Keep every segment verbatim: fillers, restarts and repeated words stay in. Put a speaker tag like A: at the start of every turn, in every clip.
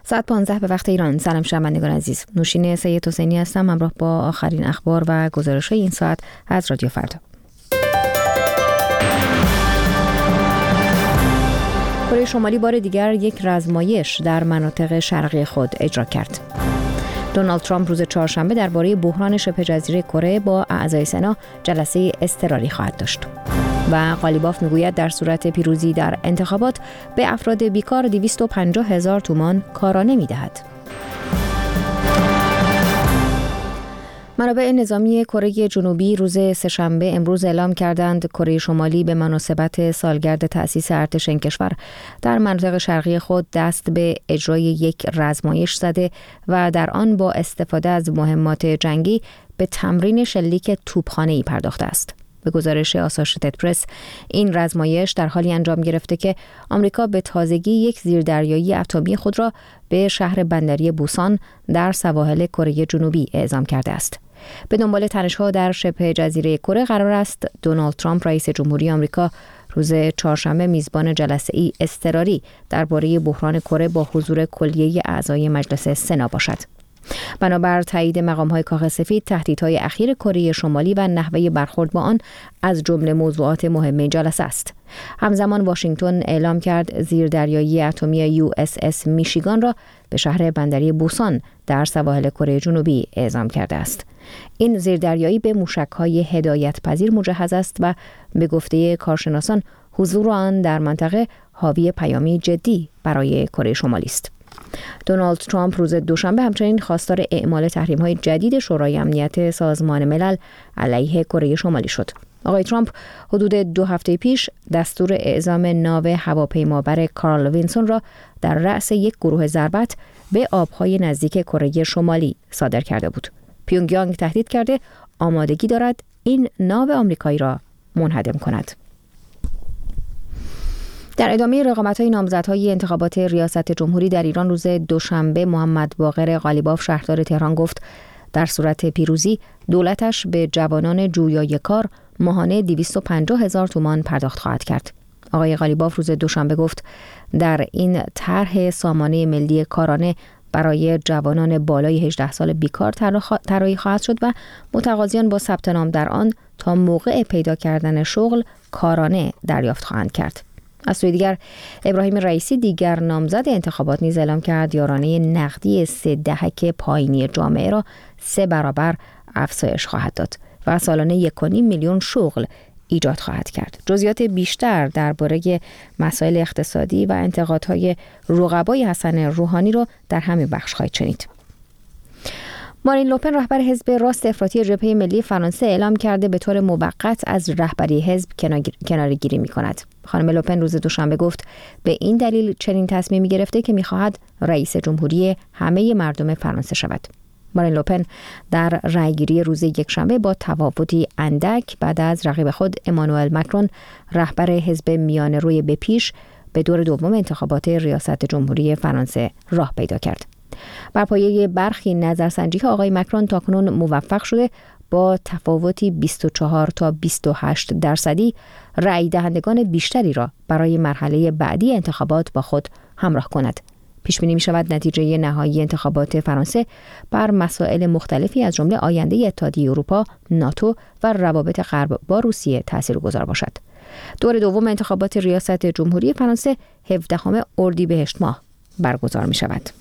A: ساعت پانزده به وقت ایران. سلام شنوندگان عزیز. نوشین سید حسینی هستم همراه با آخرین اخبار و گزارش‌های این ساعت از رادیو فردا. کره شمالی بار دیگر یک رزمایش در مناطق شرقی خود اجرا کرد. دونالد ترامپ روز چهارشنبه درباره بحران شبه جزیره کره با اعضای سنا جلسه اضطراری خواهد داشت. و قالیباف میگوید در صورت پیروزی در انتخابات به افراد بیکار دویست و پنجاه هزار تومان کارانه میدهد. منابع نظامی کره جنوبی روز سه‌شنبه امروز اعلام کردند کره شمالی به مناسبت سالگرد تأسیس ارتش این کشور در مناطق شرقی خود دست به اجرای یک رزمایش زده و در آن با استفاده از مهمات جنگی به تمرین شلیک توپخانه‌ای پرداخته است. به گزارش آسوشیتد پرس، این رزمایش در حالی انجام گرفته که آمریکا به تازگی یک زیردریایی اتمی خود را به شهر بندری بوسان در سواحل کره جنوبی اعزام کرده است. به دنبال تنش‌ها در شبه جزیره کره قرار است دونالد ترامپ رئیس جمهوری آمریکا روز چهارشنبه میزبان جلسه‌ای اضطراری درباره بحران کره با حضور کلیه اعضای مجلس سنا باشد. بنابر تایید مقام‌های کاخ سفید، تهدیدهای اخیر کره شمالی و نحوه برخورد با آن از جمله موضوعات مهم این جلسه است. همزمان واشنگتن اعلام کرد زیردریایی اتمی یو اس اس میشیگان را به شهر بندری بوسان در سواحل کره جنوبی اعزام کرده است. این زیردریایی به موشک‌های هدایت پذیر مجهز است و به گفته کارشناسان حضور آن در منطقه حاوی پیامی جدی برای کره شمالی است. دونالد ترامپ روز دوشنبه همچنین خواستار اعمال تحریم‌های جدید شورای امنیت سازمان ملل علیه کره شمالی شد. آقای ترامپ حدود دو هفته پیش دستور اعزام ناو هواپیمابر کارل وینسون را در رأس یک گروه ضربت به آبهای نزدیک کره شمالی صادر کرده بود. پیونگ یانگ تهدید کرده آمادگی دارد این ناو آمریکایی را منهدم کند. در ادامه رقابت‌های نامزدهای انتخابات ریاست جمهوری در ایران روز دوشنبه، محمد باقر قالیباف شهردار تهران گفت در صورت پیروزی دولتش به جوانان جویای کار ماهانه دویست و پنجاه هزار تومان پرداخت خواهد کرد. آقای قالیباف روز دوشنبه گفت در این طرح سامانه ملی کارانه برای جوانان بالای هجده سال بیکار طراحی خواهد شد و متقاضیان با ثبت نام در آن تا موقع پیدا کردن شغل کارانه دریافت خواهند کرد. از سوی دیگر ابراهیم رئیسی دیگر نامزد انتخابات نیز اعلام کرد یارانه نقدی سه دهک پایینی جامعه را سه برابر افزایش خواهد داد و سالانه یک و نیم میلیون شغل ایجاد خواهد کرد. جزئیات بیشتر درباره مسائل اقتصادی و انتقادهای رقبای حسن روحانی را در همین بخش خواهید شنید. مارین لوپن رهبر حزب راست افراطی جبهه ملی فرانسه اعلام کرده به طور موقت از رهبری حزب کناره‌گیری می‌کند. خانم لوپن روز دوشنبه گفت به این دلیل چنین تصمیمی گرفته که می‌خواهد رئیس جمهوری همه مردم فرانسه شود. مارین لوپن در رأیگیری روز یکشنبه با تفاوتی اندک بعد از رقیب خود امانوئل مکرون رهبر حزب میانه روی به پیش به دور دوم انتخابات ریاست جمهوری فرانسه راه پیدا کرد. بر پایه برخی نظرسنجی‌ها آقای مکرون تاکنون موفق شده با تفاوتی بیست و چهار تا بیست و هشت درصدی رأی دهندگان بیشتری را برای مرحله بعدی انتخابات با خود همراه کند. پیش بینی می شود نتیجه نهایی انتخابات فرانسه بر مسائل مختلفی از جمله آینده اتحادیه اروپا، ناتو و روابط غرب با روسیه تاثیرگذار باشد. دور دوم انتخابات ریاست جمهوری فرانسه هفدهم اردیبهشت ماه برگزار می شود.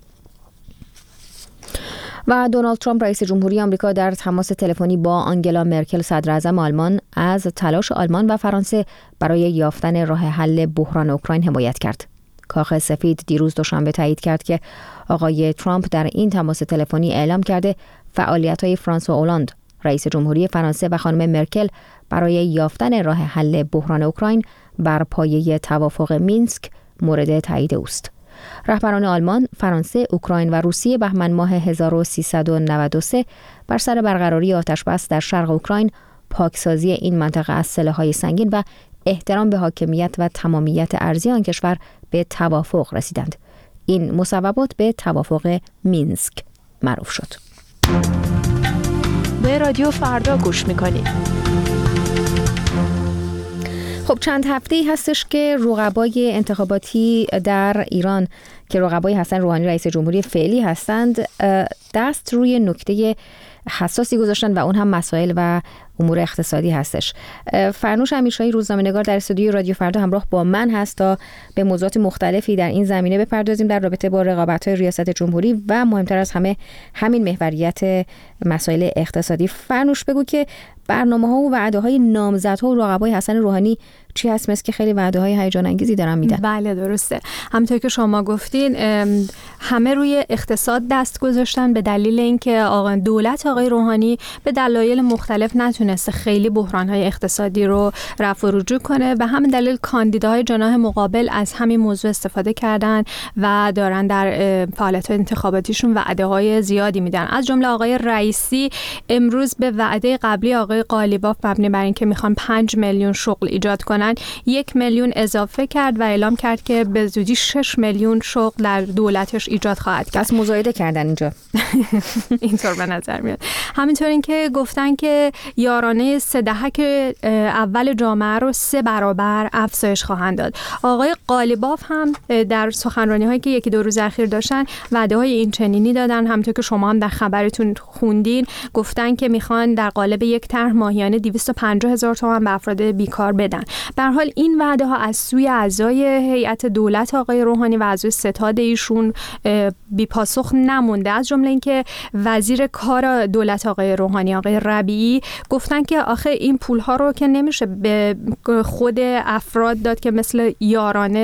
A: و دونالد ترامپ رئیس جمهوری آمریکا در تماس تلفنی با آنگلا مرکل صدراعظم آلمان از تلاش آلمان و فرانسه برای یافتن راه حل بحران اوکراین حمایت کرد. کاخ سفید دیروز دوشنبه تایید کرد که آقای ترامپ در این تماس تلفنی اعلام کرده فعالیت‌های فرانسوا اولاند رئیس جمهوری فرانسه و خانم مرکل برای یافتن راه حل بحران اوکراین بر پایه توافق مینسک مورد تایید اوست. رهبران آلمان، فرانسه، اوکراین و روسیه بهمن ماه هزار و سیصد و نود و سه بر سر برقراری آتش‌بس در شرق اوکراین، پاکسازی این منطقه از سلاح‌های سنگین و احترام به حاکمیت و تمامیت ارضی آن کشور به توافق رسیدند. این مصوبات به توافق مینسک معروف شد.
B: به رادیو فردا گوش می‌کنید.
A: خب چند هفته‌ای هستش که رقبای انتخاباتی در ایران که رقبای حسن روحانی رئیس جمهوری فعلی هستند دست روی نکته حساسی گذاشتن و اون هم مسائل و امور اقتصادی هستش. فرنوش امیرشاهی روزنامه‌نگار در استودیوی رادیو فردا همراه با من هست تا به موضوعات مختلفی در این زمینه بپردازیم در رابطه با رقابت‌های ریاست جمهوری و مهمتر از همه همین محوریت مسائل اقتصادی. فرنوش بگو که برنامه‌ها و وعده‌های نامزدها و رقبای حسن روحانی چی هست؟ مثل که خیلی وعده‌های هیجان انگیزی دارن میدن.
B: بله درسته. همونطور که شما گفتین همه روی اقتصاد دست گذاشتن به دلیل اینکه آقا دولت آقای روحانی به دلایل مختلف نتونسته خیلی بحران‌های اقتصادی رو رفع و رجوع کنه و همین دلیل کاندیداهای جناح مقابل از همین موضوع استفاده کردن و دارن در فعالیت‌های انتخاباتیشون وعده‌های زیادی میدن. از جمله آقای رئیسی امروز به وعده قبلی آقای قالیباف مبنی بر اینکه میخوان پنج میلیون شغل ایجاد کنن یک میلیون اضافه کرد و اعلام کرد که به زودی شش میلیون شغل در دولتش ایجاد خواهد کرد.
A: پس مزایده کردن اینجا.
B: اینطور به نظر میاد. همینطور اینکه گفتن که یارانه سه دهک اول جامعه رو سه برابر افزایش خواهند داد. آقای قالیباف هم در سخنرانی‌هایی که یکی دو روز اخیر داشتن وعده‌های این چنینی دادن. همونطور که شما هم در خبرتون خوندین گفتن که میخوان در قالب یک طرح ماهیانه دویست و پنجاه هزار تومان به افراد بیکار بدن. به هر حال این وعده ها از سوی اعضای هیئت دولت آقای روحانی و اعضای ستاد ایشون بی پاسخ نمونده. از جمله اینکه وزیر کار دولت آقای روحانی آقای ربیعی گفتن که آخه این پول ها رو که نمیشه به خود افراد داد که مثل یارانه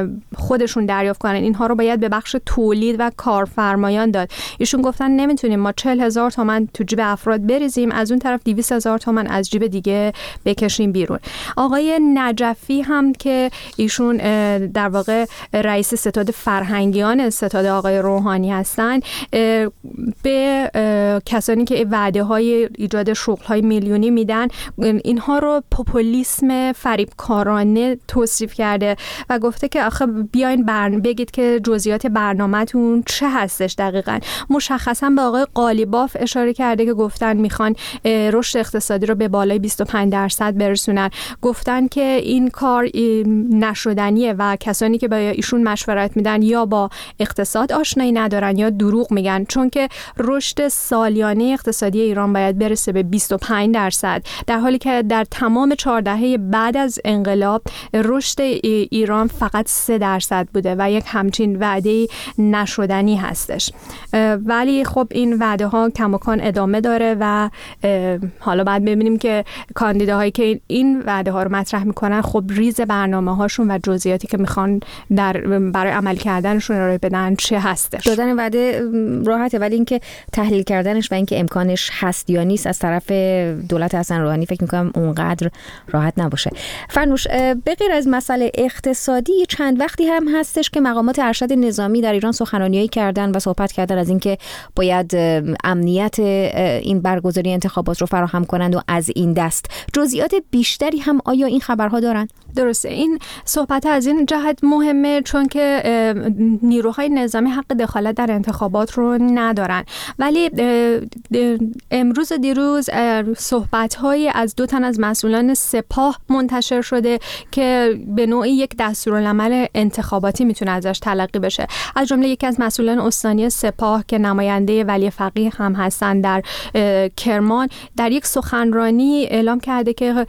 B: خودشون دریافت کنن، اینها رو باید به بخش تولید و کارفرمایان داد. ایشون گفتن نمیتونیم ما چهل هزار تومان تو جیب افراد بریزیم از اون طرف دویست هزار تومان از جیب دیگه بکشیم بیرون. آقای نجفی هم که ایشون در واقع رئیس ستاد فرهنگیان ستاد آقای روحانی هستن به کسانی که وعده های ایجاد شغل های میلیونی میدن اینها رو پوپولیسم فریبکارانه توصیف کرده و گفته که آخه بیاین برن بگید که جزئیات برنامه‌تون چه هستش دقیقاً. مشخصا به آقای قالیباف اشاره کرده که گفتن میخوان رشد اقتصادی رو به بالای بیست و پنج درصد برسونن. گفتن که این کار نشدنیه و کسانی که با ایشون مشورت میدن یا با اقتصاد آشنایی ندارن یا دروغ میگن، چون که رشد سالیانه اقتصادی ایران باید برسه به بیست و پنج درصد در حالی که در تمام چهار دهه بعد از انقلاب رشد ایران فقط سه درصد بوده و یک همچین وعده نشدنی هستش. ولی خب این وعده ها کماکان ادامه داره و حالا بعد ببینیم که کاندیداهایی که این وعده ها رو مطرح میکنن خب ریز برنامه هاشون و جزئیاتی که میخوان در برای عمل کردنشون ارائه بدن چه هستش.
A: دادن وعده راحته ولی اینکه تحلیل کردنش و اینکه امکانش هست یا نیست از طرف دولت حسن روحانی فکر میکنم اونقدر راحت نباشه. فرنوش به غیر از مسئله اقتصادی چند وقتی هم هستش که مقامات ارشد نظامی در ایران سخنرانیایی کردن و صحبت کردن از اینکه باید امنیت این برگزاری انتخابات رو فراهم کنند و از این دست جزئیات بیشتری هم آیا این خبرها دارن؟
B: درسته. این صحبت از این جهت مهمه چون که نیروهای نظامی حق دخالت در انتخابات رو ندارن، ولی امروز و دیروز صحبت‌هایی از دو تن از مسئولان سپاه منتشر شده که به نوعی یک دستورالعمل انتخاباتی میتونه ازش تلقی بشه. از جمله یکی از مسئولان استانی سپاه که نماینده ولی فقیه هم هستن در کرمان در یک سخنرانی اعلام کرده که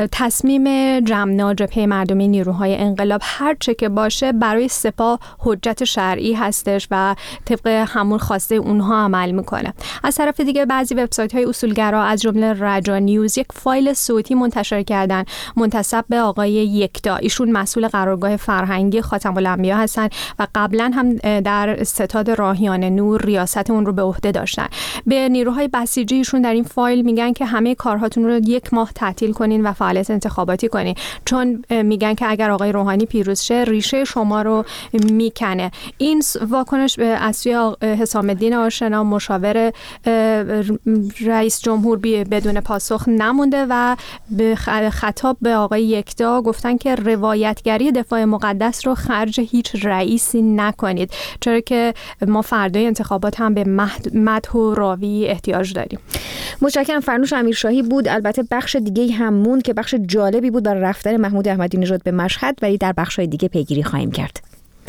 B: تصمیم جمع جبهه مردمی نیروهای انقلاب هر چه که باشه برای سپاه حجت شرعی هستش و طبق همون خواسته اونها عمل میکنه. از طرف دیگه بعضی وبسایت‌های اصولگرا از جمله رجا نیوز یک فایل صوتی منتشر کردن منتسب به آقای یکتا. ایشون مسئول قرارگاه فرهنگی خاتم الانبیا هستن و قبلا هم در ستاد راهیان نور ریاست اون رو به عهده داشتن. به نیروهای بسیجی ایشون در این فایل میگن که همه کارهاتون رو یک ماه تعطیل کنین و فعالیت انتخاباتی کنین، چون میگن که اگر آقای روحانی پیروز شه ریشه شما رو میکنه. این واکنش از سوی حسام الدین آشنا مشاور رئیس جمهور بدون پاسخ نمونده و به خطاب به آقای یکتا گفتن که روایتگری دفاع مقدس رو خرج هیچ رئیسی نکنید، چرا که ما فردای انتخابات هم به مدح و راوی احتیاج داریم.
A: متشکرم. فرنوش امیرشاهی بود. البته بخش دیگه هم موند که بخش جالبی بود و رفتن محمود احمدی نژاد به مشهد، ولی در بخش‌های دیگه پیگیری خواهیم کرد.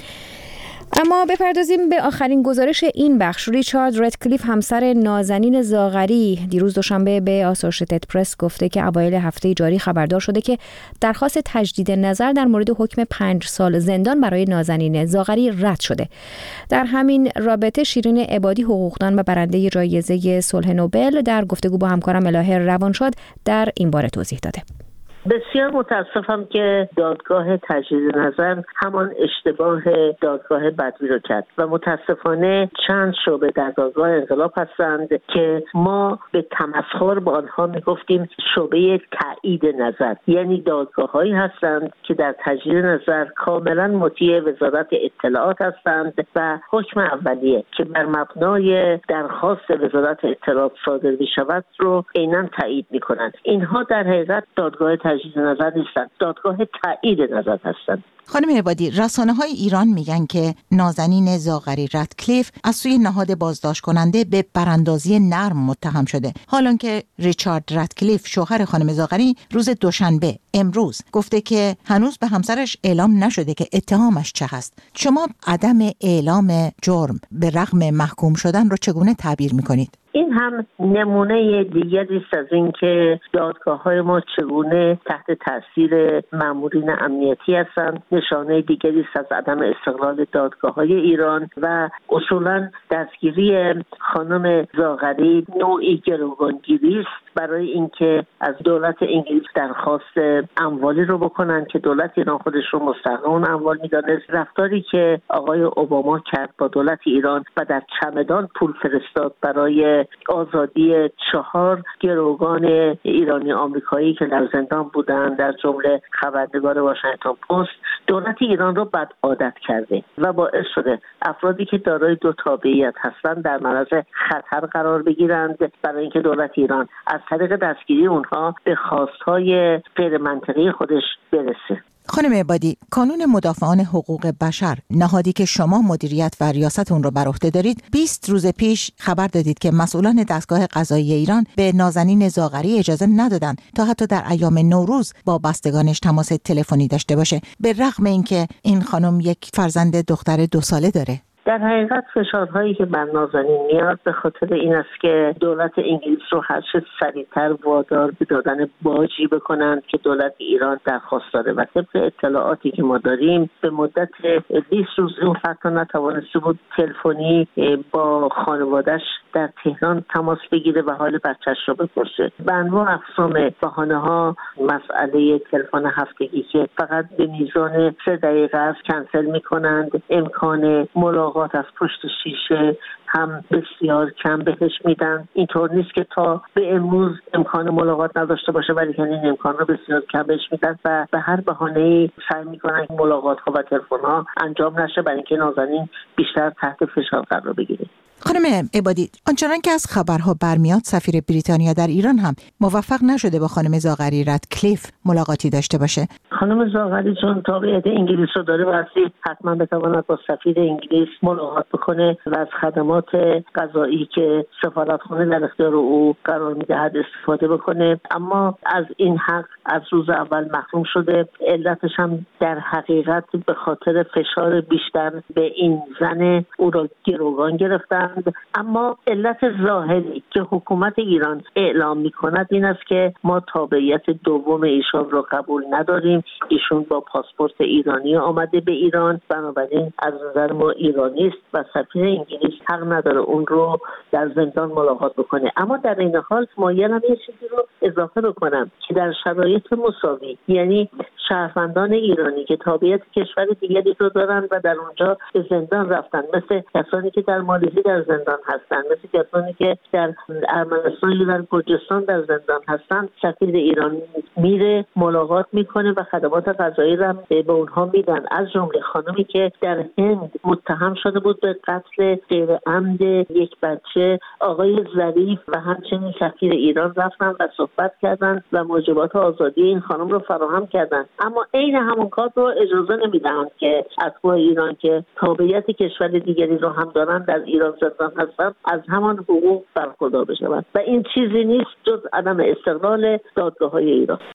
A: اما بپردازیم به آخرین گزارش این بخش. ریچارد رادکلیف، همسر نازنین زاغری، دیروز دوشنبه به آسوشیتد پرس گفته که اوایل هفته جاری خبردار شده که درخواست تجدید نظر در مورد حکم پنج سال زندان برای نازنین زاغری رد شده. در همین رابطه شیرین عبادی، حقوقدان و برنده جایزه صلح نوبل، در گفتگو با همکارم الهه روانشاد در این باره توضیح داده.
C: بسیار متاسفم که دادگاه تجدید نظر همان اشتباه دادگاه بدوی رو کرد و متاسفانه چند شعبه در دادگاه انقلاب هستند که ما به تمسخر با آنها میگفتیم شعبه تایید نظر، یعنی دادگاه هایی هستند که در تجدید نظر کاملا مطیع وزارت اطلاعات هستند و حکم اولیه که بر مبنای درخواست وزارت اطلاعات صادر می شود رو عیناً تایید می کنند. اینها در حقیقت دادگاه تجدید نظر نیستند، دادگاه تایید نظر هستند.
D: خانم عبادی، رسانه‌های ایران میگن که نازنین زاغری رادکلیف از سوی نهاد بازداشت کننده به براندازی نرم متهم شده، حالان که ریچارد رادکلیف، شوهر خانم زاغری، روز دوشنبه امروز گفته که هنوز به همسرش اعلام نشده که اتهامش چه هست. شما عدم اعلام جرم به رغم محکوم شدن رو چگونه تعبیر میکنید؟
C: این هم نمونه دیگری است از این که دادگاه‌های ما چگونه تحت تاثیر مامورین امنیتی هستند، نشانه دیگری است از عدم استقلال دادگاه‌های ایران و اصولاً دستگیری خانم زاغری نوعی گروگانگیری است برای اینکه از دولت انگلیس درخواست اموالی رو بکنن که دولت ایران خودش رو مستحق اون اموال می‌دانست. رفتاری که آقای اوباما کرد با دولت ایران و در چمدان پول فرستاد برای آزادی چهار گروگان ایرانی آمریکایی که در زندان بودند، در جمله خبرنگار واشنگتن پست، دولت ایران رو بد عادت کرده و باعث شده افرادی که دارای دو تابعیت هستند در معرض خطر قرار بگیرند برای اینکه دولت ایران از طریق دستگیری اونها به خواستهای غیر منطقی خودش برسه.
D: خانم عبادی، کانون مدافعان حقوق بشر، نهادی که شما مدیریت و ریاست اون رو بر عهده دارید، بیست روز پیش خبر دادید که مسئولان دستگاه قضایی ایران به نازنین زاغری اجازه ندادن تا حتی در ایام نوروز با بستگانش تماس تلفنی داشته باشه، به رغم اینکه این خانم یک فرزند دختر دو ساله داره.
C: در حقیقت فشارهایی که بر نازنین میاد به خاطر این است که دولت انگلیس رو هر چه سریعتر وادار به دادن باجی بکنند که دولت ایران درخواست داره و طبق اطلاعاتی که ما داریم به مدت بیست روز اون حتی نتوانسته بود تلفنی با خانواده‌اش در تهران تماس بگیره و حال بچه‌ش رو بپرسه. به انواع اقسام بهانه‌ها، مسئله تلفن هفتگی که فقط به میزان سه دقیقه است کنسل میکنند، امکان ملاقات از پشت شیشه هم بسیار کم بهش میدن. اینطور نیست که تا به امروز امکان ملاقات نداشته باشه، ولی این امکان رو بسیار کم بهش میدن و به هر بهانه‌ای سعی میکنن که ملاقات ها و تلفن ها انجام نشه برای اینکه نازنین بیشتر تحت فشار قرار بگیره.
D: خانم عبادی، آنچنان که از خبرها برمیاد سفیر بریتانیا در ایران هم موفق نشده با خانم زاغری رادکلیف ملاقاتی داشته باشه.
C: خانم زاغری چون تابعیت انگلیس رو داره واسه حتما بتواند با سفیر انگلیس ملاقات بکنه و از خدمات قضایی که سفارتخانه در اختیار او قرار میدهد استفاده بکنه، اما از این حق از روز اول محروم شده. علتش هم در حقیقت به خاطر فشار بیشتر به این زن او را گروگان گرفتن. اما علت ظاهری که حکومت ایران اعلام می‌کند این است که ما تابعیت دوم ایشان رو قبول نداریم. ایشون با پاسپورت ایرانی آمده به ایران، بنابراین از نظر ما ایرانی است و سفیر انگلیس حق نداره اون رو در زندان ملاقات بکنه. اما در این حال مایلم یه چیزی رو اضافه بکنم که در شرایط مساوی، یعنی شهروندان ایرانی که تابعیت کشور دیگری رو دارن و در اونجا به زندان رفتن، مثل کسانی که در مالزی در زندان هستن، مثل کسانی که در ارمنستان یا در گرجستان در زندان هستن، سفیر ایران میره ملاقات میکنه و خدمات قضایی را به اونها میدن. از جمله خانمی که در هند متهم شده بود به قتل غیر عمد یک بچه، آقای ظریف و همچنین سفیر ایران رفتن و صحبت کردن و موجبات آزادی این خانم رو فراهم کردن. اما عین همون کار رو اجازه نمیدن که اتباع ایران که تابعیت کشور دیگری رو هم دارن در ایران زندان هستن از همان حقوق برخوردار بشن و این چیزی نیست جز عدم استقلال دادگاه‌های ایران.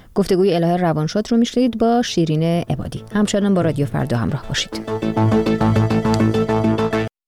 A: گفتگوی الهه روانشاد رو میشنید با شیرین عبادی. همچنان با رادیو فردا همراه باشید.